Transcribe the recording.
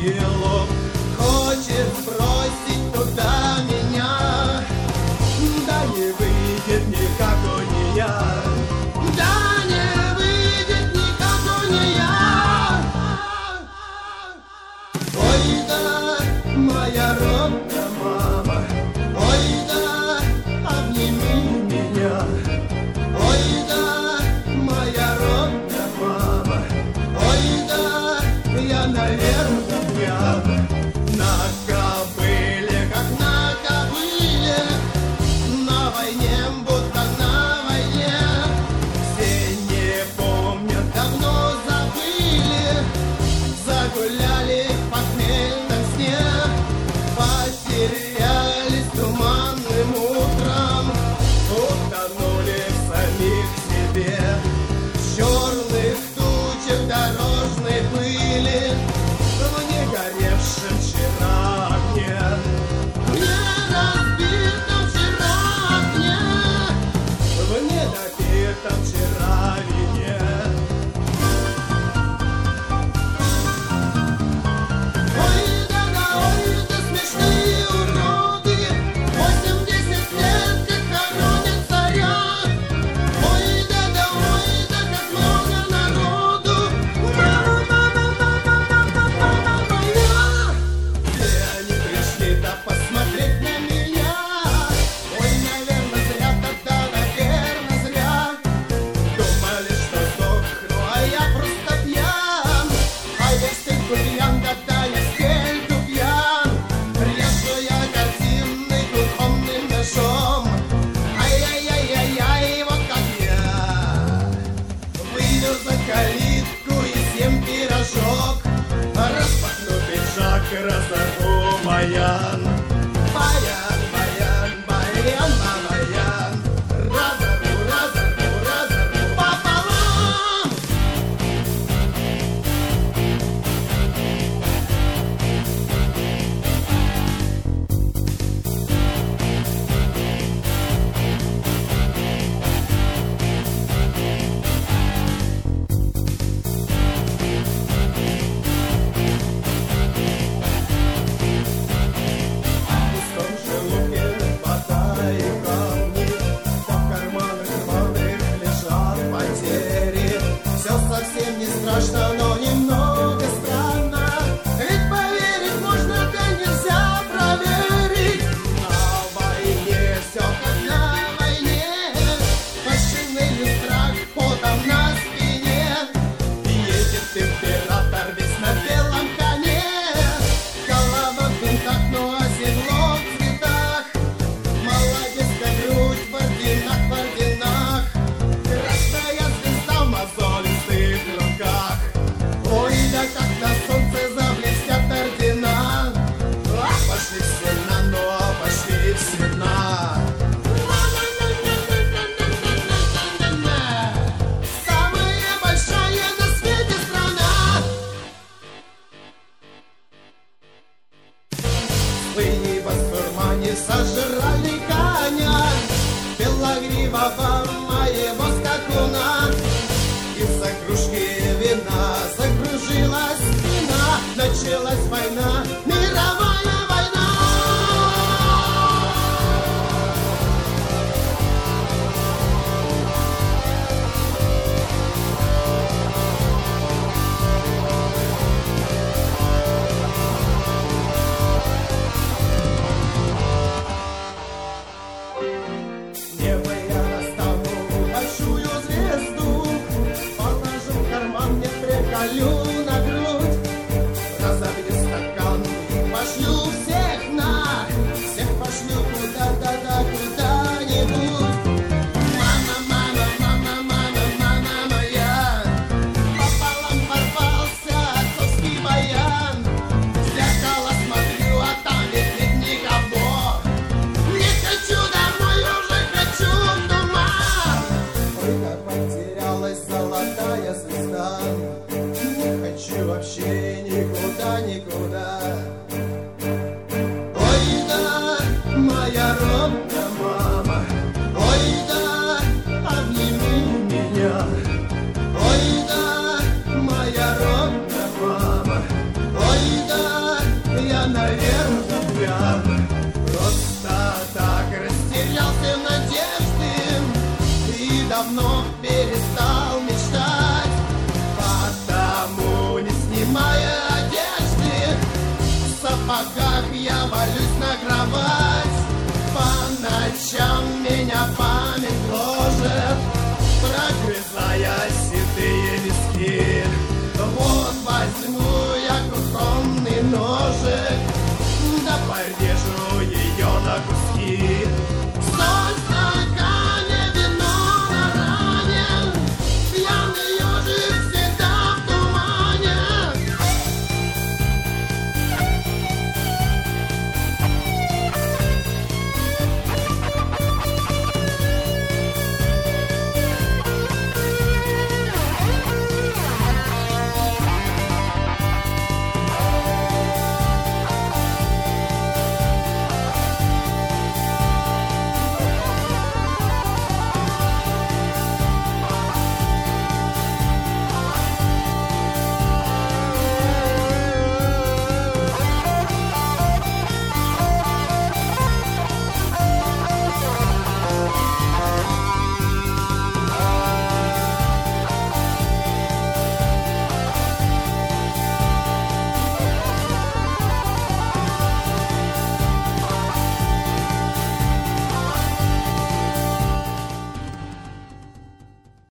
могилу. Хочет бросить туда меня, да не выйдет никак у нее. Да не выйдет никак у нее. Ой, да, моя родная мама, ой, да, обними меня. Ой, да, моя родная мама, ой, да, я, наверное, пьян. На кобыле, как на кобыле, на войне, будто на войне. Все не помнят, давно забыли, загуляли в похмельном сне, потерялись туманным утром, утонули в самих себе, в черных тучах дорожной пыли, в негоревшем вчера огне, не разбитом вчера огне, в недопитом вчера вине. Ой, да, смешные уроды, 80 лет, как хоронят царя. Ой, да, как много народу. Мама, мама, мама, мама, мама моя. Все они пришли-то посмотреть на меня. Ой, наверное, зря тогда, наверное, зря. Думали, что сдохну, а я просто пьян. А я стельку пьян, да, я стельку пьян. Режу я картинный кухонным ножом. Ай-яй-яй-яй-яй, вот как я выйду за калитку и съем пирожок, распахну пиджак и разорву баян. Баян, баян, баян, баян. Разорву, разорву, разорву пополам. В пустом желудке вода и камни, а в карманах рваных лежат потери. Все совсем не страшно, но немного странно. Ведь поверить можно, да нельзя проверить. На войне все как на войне, машины страх потом на спине. Едет император весь на белом коне, голова в бинтах, ну а седло в цветах. Молодецкая грудь в орденах, в орденах, красная звезда в мозолистых руках. Ой, да как на солнце заблестят ордена. А пошли все на, ну а пошли все на. Самая большая на свете страна. Вы басурмане сожрали коня белогривого моего скакуна. Из-за кружки вина закружилась спина, началась война, мировая война. Небо я достану большую звезду, положу в карман, не приколю на грудь, разобью стакан. любви.